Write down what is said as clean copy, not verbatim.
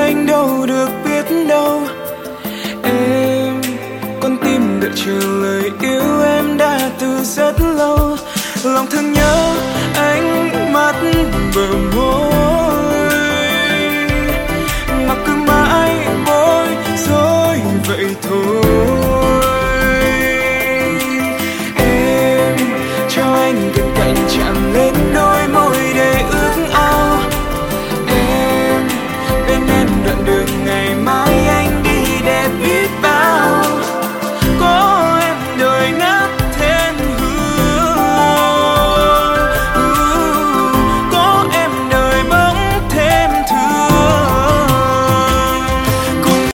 anh đâu được biết đâu. Em con tim đợi chờ lời yêu em đã từ rất lâu. Lòng thương nhớ ánh mắt bờ môi